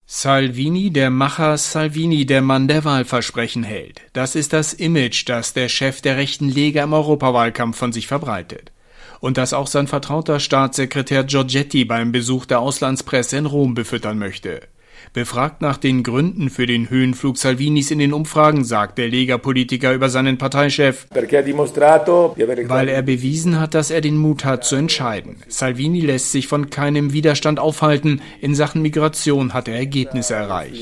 Salvini, der Macher, Salvini, der Mann, der Wahlversprechen hält. Das ist das Image, das der Chef der rechten Lega im Europawahlkampf von sich verbreitet. Und das auch sein vertrauter Staatssekretär Giorgetti beim Besuch der Auslandspresse in Rom befüttern möchte. Befragt nach den Gründen für den Höhenflug Salvinis in den Umfragen, sagt der Lega-Politiker über seinen Parteichef, weil er bewiesen hat, dass er den Mut hat zu entscheiden. Salvini lässt sich von keinem Widerstand aufhalten. In Sachen Migration hat er Ergebnisse erreicht.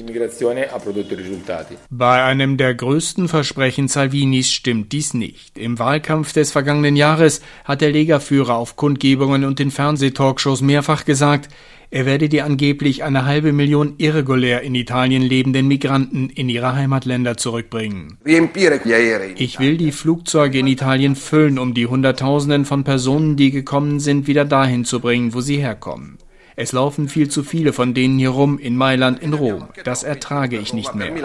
Bei einem der größten Versprechen Salvinis stimmt dies nicht. Im Wahlkampf des vergangenen Jahres hat der Lega-Führer auf Kundgebungen und in Fernsehtalkshows mehrfach gesagt, er werde die angeblich 500.000 irregulär in Italien lebenden Migranten in ihre Heimatländer zurückbringen. Ich will die Flugzeuge in Italien füllen, um die Hunderttausenden von Personen, die gekommen sind, wieder dahin zu bringen, wo sie herkommen. Es laufen viel zu viele von denen hier rum, in Mailand, in Rom. Das ertrage ich nicht mehr.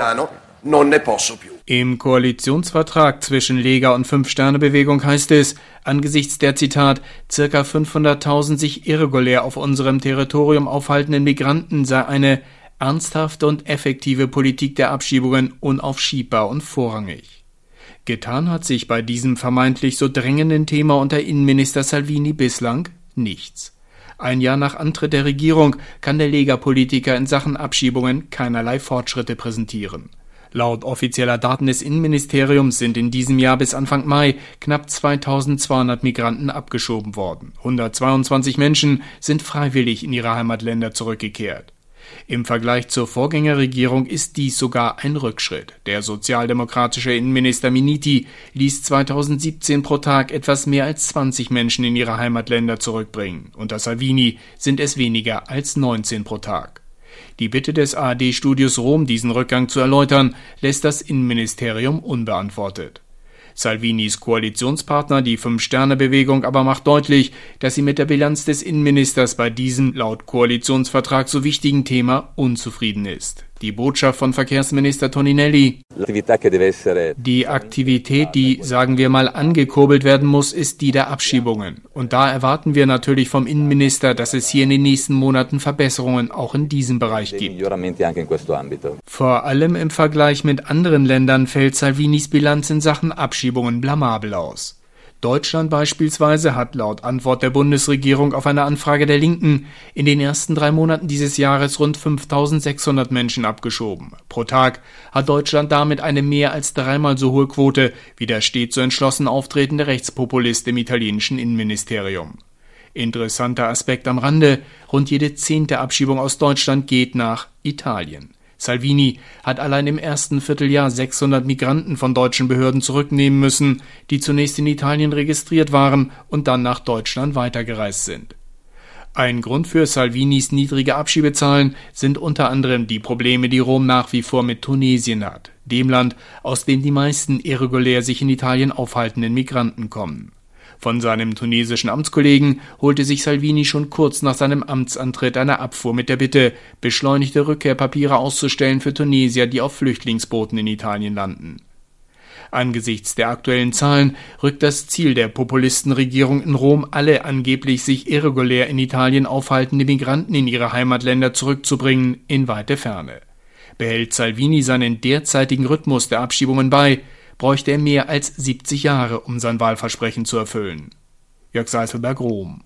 Im Koalitionsvertrag zwischen Lega und Fünf-Sterne-Bewegung heißt es, angesichts der, Zitat, circa 500.000 sich irregulär auf unserem Territorium aufhaltenden Migranten sei eine ernsthafte und effektive Politik der Abschiebungen unaufschiebbar und vorrangig. Getan hat sich bei diesem vermeintlich so drängenden Thema unter Innenminister Salvini bislang nichts. Ein Jahr nach Antritt der Regierung kann der Lega-Politiker in Sachen Abschiebungen keinerlei Fortschritte präsentieren. Laut offizieller Daten des Innenministeriums sind in diesem Jahr bis Anfang Mai knapp 2.200 Migranten abgeschoben worden. 122 Menschen sind freiwillig in ihre Heimatländer zurückgekehrt. Im Vergleich zur Vorgängerregierung ist dies sogar ein Rückschritt. Der sozialdemokratische Innenminister Minniti ließ 2017 pro Tag etwas mehr als 20 Menschen in ihre Heimatländer zurückbringen. Unter Salvini sind es weniger als 19 pro Tag. Die Bitte des ARD-Studios Rom, diesen Rückgang zu erläutern, lässt das Innenministerium unbeantwortet. Salvinis Koalitionspartner, die Fünf-Sterne-Bewegung, aber macht deutlich, dass sie mit der Bilanz des Innenministers bei diesem laut Koalitionsvertrag so wichtigen Thema unzufrieden ist. Die Botschaft von Verkehrsminister Toninelli: Die Aktivität, die, sagen wir mal, angekurbelt werden muss, ist die der Abschiebungen. Und da erwarten wir natürlich vom Innenminister, dass es hier in den nächsten Monaten Verbesserungen auch in diesem Bereich gibt. Vor allem im Vergleich mit anderen Ländern fällt Salvinis Bilanz in Sachen Abschiebungen blamabel aus. Deutschland beispielsweise hat laut Antwort der Bundesregierung auf eine Anfrage der Linken in den ersten 3 Monaten dieses Jahres rund 5.600 Menschen abgeschoben. Pro Tag hat Deutschland damit eine mehr als 3-mal so hohe Quote wie der stets so entschlossen auftretende Rechtspopulist im italienischen Innenministerium. Interessanter Aspekt am Rande: Rund jede 10. Abschiebung aus Deutschland geht nach Italien. Salvini hat allein im ersten Vierteljahr 600 Migranten von deutschen Behörden zurücknehmen müssen, die zunächst in Italien registriert waren und dann nach Deutschland weitergereist sind. Ein Grund für Salvinis niedrige Abschiebezahlen sind unter anderem die Probleme, die Rom nach wie vor mit Tunesien hat, dem Land, aus dem die meisten irregulär sich in Italien aufhaltenden Migranten kommen. Von seinem tunesischen Amtskollegen holte sich Salvini schon kurz nach seinem Amtsantritt eine Abfuhr mit der Bitte, beschleunigte Rückkehrpapiere auszustellen für Tunesier, die auf Flüchtlingsbooten in Italien landen. Angesichts der aktuellen Zahlen rückt das Ziel der Populistenregierung in Rom, alle angeblich sich irregulär in Italien aufhaltende Migranten in ihre Heimatländer zurückzubringen, in weite Ferne. Behält Salvini seinen derzeitigen Rhythmus der Abschiebungen bei, bräuchte er mehr als 70 Jahre, um sein Wahlversprechen zu erfüllen. Jörg Seißelberg, Rom.